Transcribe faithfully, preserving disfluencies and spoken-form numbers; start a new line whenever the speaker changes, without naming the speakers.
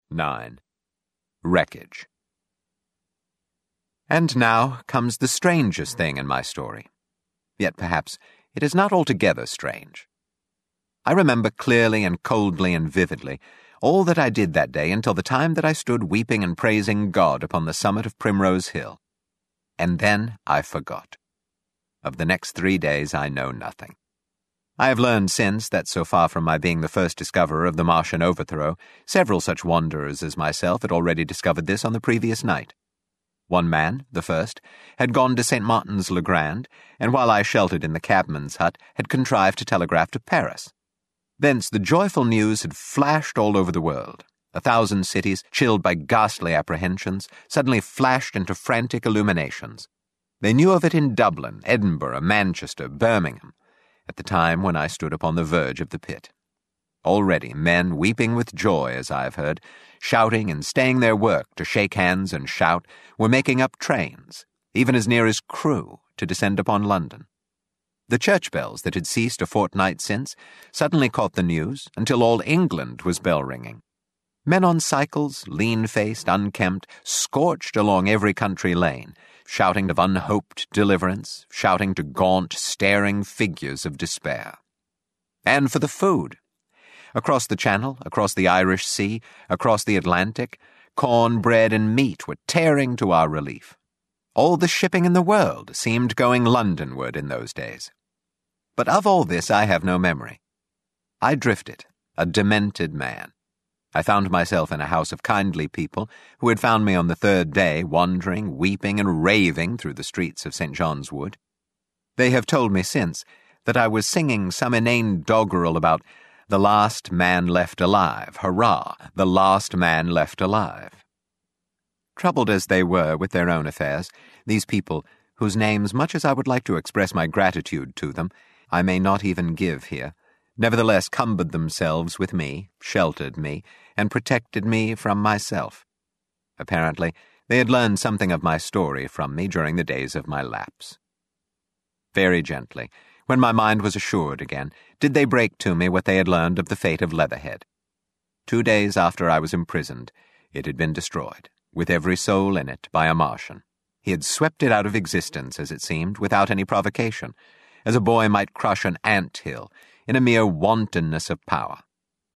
nine. Wreckage. And now comes the strangest thing in my story. Yet perhaps it is not altogether strange. I remember clearly and coldly and vividly all that I did that day until the time that I stood weeping and praising God upon the summit of Primrose Hill. And then I forgot. Of the next three days I know nothing. I have learned since that so far from my being the first discoverer of the Martian overthrow, several such wanderers as myself had already discovered this on the previous night. One man, the first, had gone to Saint Martin's-le-Grand, and while I sheltered in the cabman's hut, had contrived to telegraph to Paris. Thence the joyful news had flashed all over the world. A thousand cities, chilled by ghastly apprehensions, suddenly flashed into frantic illuminations. They knew of it in Dublin, Edinburgh, Manchester, Birmingham, at the time when I stood upon the verge of the pit. Already men, weeping with joy, as I have heard, shouting and staying their work to shake hands and shout, were making up trains, even as near as Crewe, to descend upon London. The church bells that had ceased a fortnight since suddenly caught the news until all England was bell-ringing. Men on cycles, lean-faced, unkempt, scorched along every country lane, shouting of unhoped deliverance, shouting to gaunt, staring figures of despair. And for the food. Across the Channel, across the Irish Sea, across the Atlantic, corn, bread, and meat were tearing to our relief. All the shipping in the world seemed going Londonward in those days. But of all this I have no memory. I drifted, a demented man. I found myself in a house of kindly people who had found me on the third day wandering, weeping, and raving through the streets of Saint John's Wood. They have told me since that I was singing some inane doggerel about the last man left alive, hurrah, the last man left alive. Troubled as they were with their own affairs, these people, whose names, much as I would like to express my gratitude to them, I may not even give here, nevertheless cumbered themselves with me, sheltered me, and protected me from myself. Apparently, they had learned something of my story from me during the days of my lapse. Very gently, when my mind was assured again, did they break to me what they had learned of the fate of Leatherhead. Two days after I was imprisoned, it had been destroyed, with every soul in it, by a Martian. He had swept it out of existence, as it seemed, without any provocation, as a boy might crush an ant-hill, in a mere wantonness of power.